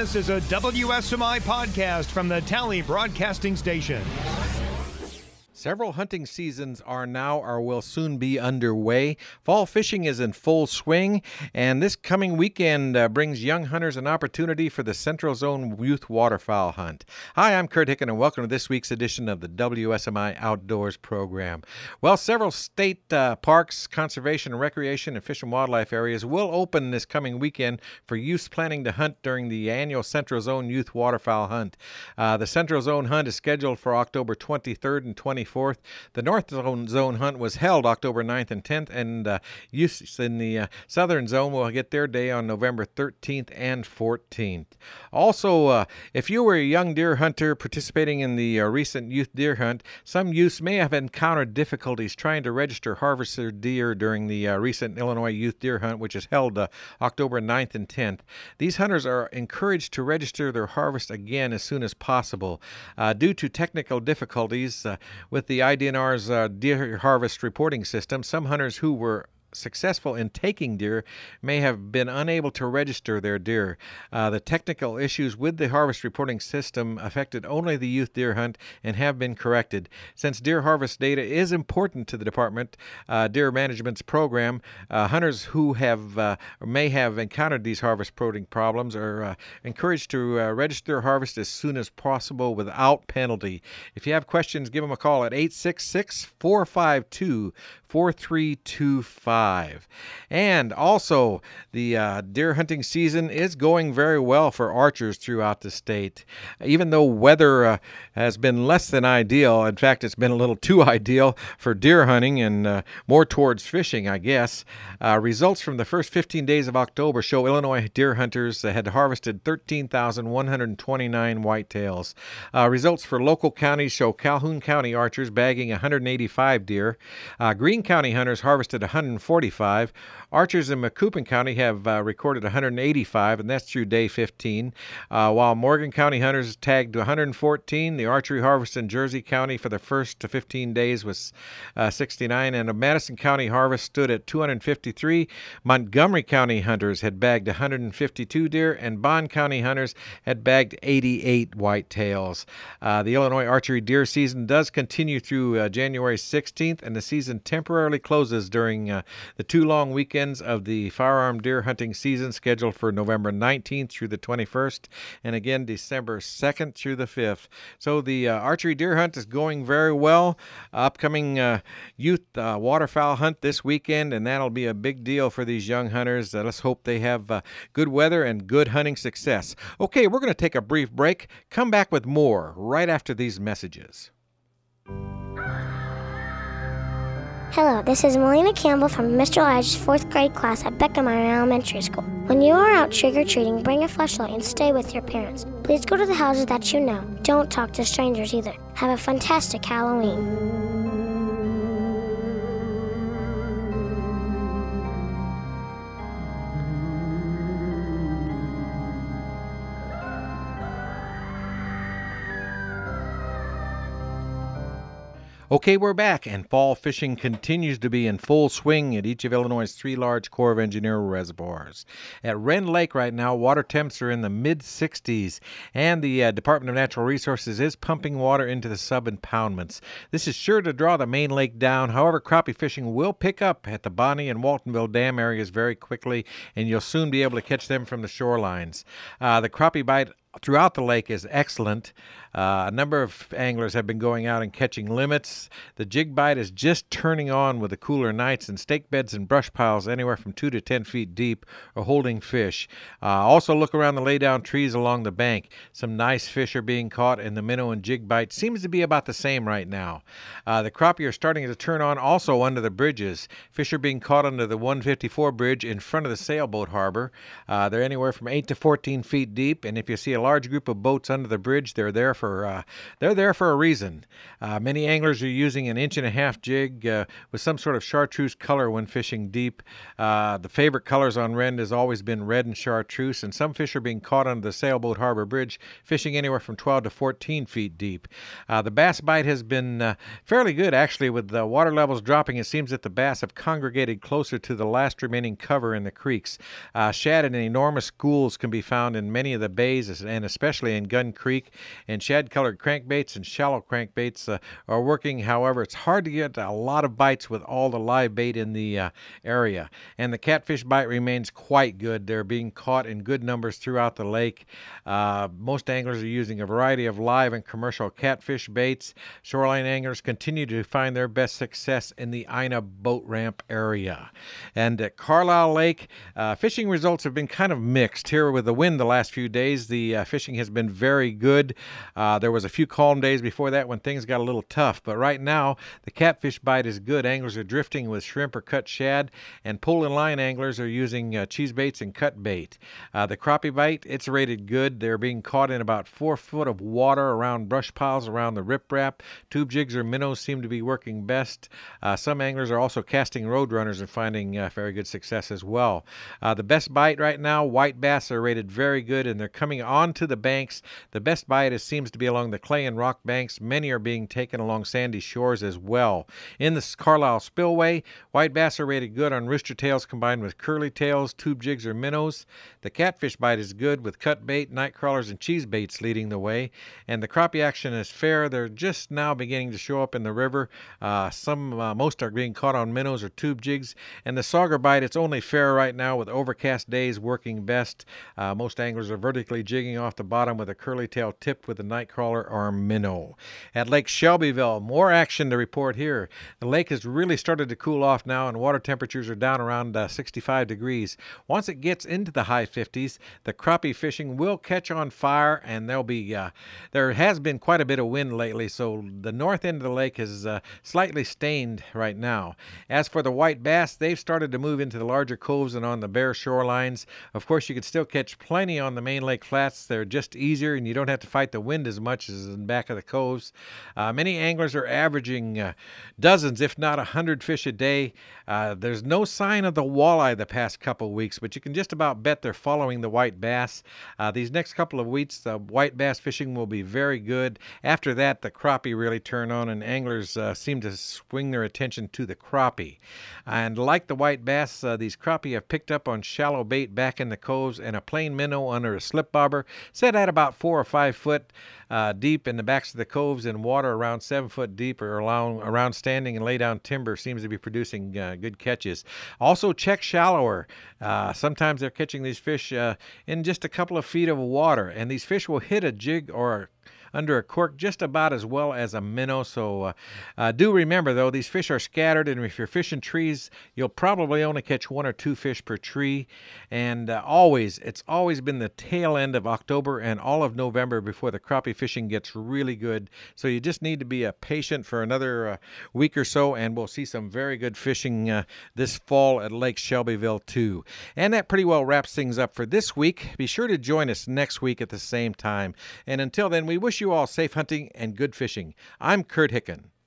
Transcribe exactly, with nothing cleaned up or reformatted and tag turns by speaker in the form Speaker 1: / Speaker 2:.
Speaker 1: This is a W S M I podcast from the Tally Broadcasting Station.
Speaker 2: Several hunting seasons are now or will soon be underway. Fall fishing is in full swing, and this coming weekend uh, brings young hunters an opportunity for the Central Zone Youth Waterfowl Hunt. Hi, I'm Kurt Hicken, and welcome to this week's edition of the W S M I Outdoors program. Well, several state uh, parks, conservation and recreation, and fish and wildlife areas will open this coming weekend for youths planning to hunt during the annual Central Zone Youth Waterfowl Hunt. Uh, the Central Zone Hunt is scheduled for October twenty-third and twenty-fourth. The North Zone, Zone Hunt was held October ninth and tenth, and uh, youths in the uh, Southern Zone will get their day on November thirteenth and fourteenth. Also, uh, if you were a young deer hunter participating in the uh, recent youth deer hunt, some youths may have encountered difficulties trying to register harvested deer during the uh, recent Illinois youth deer hunt, which is held uh, October ninth and tenth. These hunters are encouraged to register their harvest again as soon as possible. Uh, due to technical difficulties uh, with the I D N R's uh, deer harvest reporting system, some hunters who were successful in taking deer may have been unable to register their deer. Uh, the technical issues with the harvest reporting system affected only the youth deer hunt and have been corrected. Since deer harvest data is important to the department uh, deer management's program, uh, hunters who have uh, or may have encountered these harvest reporting problems are uh, encouraged to uh, register their harvest as soon as possible without penalty. If you have questions, give them a call at eight six six, four five two, four three two five. And also, the uh, deer hunting season is going very well for archers throughout the state. Even though weather uh, has been less than ideal, in fact, it's been a little too ideal for deer hunting and uh, more towards fishing, I guess. Uh, results from the first fifteen days of October show Illinois deer hunters uh, had harvested thirteen thousand one hundred twenty-nine whitetails. Uh, results for local counties show Calhoun County archers bagging one hundred eighty-five deer. Uh, Greene County hunters harvested one hundred forty-five. Archers in Macoupin County have uh, recorded one hundred eighty-five, and that's through day fifteen. Uh, while Morgan County hunters tagged one hundred fourteen, the archery harvest in Jersey County for the first to fifteen days was uh, sixty-nine, and a Madison County harvest stood at two hundred fifty-three. Montgomery County hunters had bagged one hundred fifty-two deer, and Bond County hunters had bagged eighty-eight whitetails. Uh, the Illinois archery deer season does continue through uh, January sixteenth, and the season temporarily closes during uh, the two long weekends of the firearm deer hunting season, scheduled for November nineteenth through the twenty-first, and again December second through the fifth. So the uh, archery deer hunt is going very well. Upcoming uh, youth uh, waterfowl hunt this weekend, and that'll be a big deal for these young hunters. Uh, let's hope they have uh, good weather and good hunting success. Okay, we're going to take a brief break. Come back with more right after these messages.
Speaker 3: Hello, this is Melina Campbell from Mister Elijah's fourth grade class at Beckemeyer Elementary School. When you are out trick-or-treating, bring a flashlight and stay with your parents. Please go to the houses that you know. Don't talk to strangers either. Have a fantastic Halloween.
Speaker 2: Okay, we're back, and fall fishing continues to be in full swing at each of Illinois' three large Corps of Engineer reservoirs. At Wren Lake right now, water temps are in the mid sixties, and the uh, Department of Natural Resources is pumping water into the sub-impoundments. This is sure to draw the main lake down. However, crappie fishing will pick up at the Bonnie and Waltonville Dam areas very quickly, and you'll soon be able to catch them from the shorelines. Uh, the crappie bite throughout the lake is excellent. Uh, a number of anglers have been going out and catching limits. The jig bite is just turning on with the cooler nights, and stake beds and brush piles anywhere from two to ten feet deep are holding fish. Uh, also look around the lay-down trees along the bank. Some nice fish are being caught, and the minnow and jig bite seems to be about the same right now. Uh, the crappie are starting to turn on also under the bridges. Fish are being caught under the one fifty-four bridge in front of the sailboat harbor. Uh, they're anywhere from eight to fourteen feet deep, and if you see a a large group of boats under the bridge. They're there for uh, they're there for a reason. Uh, many anglers are using an inch and a half jig uh, with some sort of chartreuse color when fishing deep. Uh, the favorite colors on Rend has always been red and chartreuse, and some fish are being caught under the Sailboat Harbor Bridge, fishing anywhere from twelve to fourteen feet deep. Uh, the bass bite has been uh, fairly good, actually. With the water levels dropping, it seems that the bass have congregated closer to the last remaining cover in the creeks. Uh, shad in enormous schools can be found in many of the bays, and especially in Gun Creek. And shad-colored crankbaits and shallow crankbaits uh, are working. However, it's hard to get a lot of bites with all the live bait in the uh, area. And the catfish bite remains quite good. They're being caught in good numbers throughout the lake. Uh, most anglers are using a variety of live and commercial catfish baits. Shoreline anglers continue to find their best success in the Ina boat ramp area. And at Carlisle Lake, uh, fishing results have been kind of mixed. Here with the wind the last few days, the uh, fishing has been very good. Uh, there was a few calm days before that when things got a little tough, but right now the catfish bite is good. Anglers are drifting with shrimp or cut shad, and pole and line anglers are using uh, cheese baits and cut bait. Uh, the crappie bite, it's rated good. They're being caught in about four foot of water around brush piles around the riprap. Tube jigs or minnows seem to be working best. Uh, some anglers are also casting roadrunners and finding uh, very good success as well. Uh, the best bite right now, white bass are rated very good, and they're coming onto the banks. The best bite is, seems to be along the clay and rock banks. Many are being taken along sandy shores as well. In the Carlisle Spillway, white bass are rated good on rooster tails combined with curly tails, tube jigs, or minnows. The catfish bite is good with cut bait, night crawlers, and cheese baits leading the way. And the crappie action is fair. They're just now beginning to show up in the river. Uh, some, uh, most are being caught on minnows or tube jigs. And the sauger bite, it's only fair right now with overcast days working best. Uh, most anglers are vertically jigging off the bottom with a curly tail tipped with a night crawler or minnow. At Lake Shelbyville, more action to report here. The lake has really started to cool off now, and water temperatures are down around uh, sixty-five degrees. Once it gets into the high fifties, the crappie fishing will catch on fire, and there'll be uh, there has been quite a bit of wind lately, so the north end of the lake is uh, slightly stained right now. As for the white bass, they've started to move into the larger coves and on the bare shorelines. Of course, you can still catch plenty on the main lake flats. They're just easier, and you don't have to fight the wind as much as in back of the coves. Uh, many anglers are averaging uh, dozens, if not a hundred fish a day. Uh, there's no sign of the walleye the past couple weeks, but you can just about bet they're following the white bass. Uh, these next couple of weeks, the white bass fishing will be very good. After that, the crappie really turn on, and anglers uh, seem to swing their attention to the crappie. And like the white bass, uh, these crappie have picked up on shallow bait back in the coves and a plain minnow under a slip bobber, set at about four or five foot uh, deep in the backs of the coves, and water around seven foot deep or around, around standing and lay down timber seems to be producing uh, good catches. Also check shallower. Uh, sometimes they're catching these fish uh, in just a couple of feet of water, and these fish will hit a jig or a under a cork just about as well as a minnow. So uh, uh, do remember, though, these fish are scattered, and if you're fishing trees, you'll probably only catch one or two fish per tree. And uh, always, it's always been the tail end of October and all of November before the crappie fishing gets really good. So you just need to be uh, patient for another uh, week or so, and we'll see some very good fishing uh, this fall at Lake Shelbyville, too. And that pretty well wraps things up for this week. Be sure to join us next week at the same time. And until then, we wish you all safe hunting and good fishing. I'm Kurt Hicken.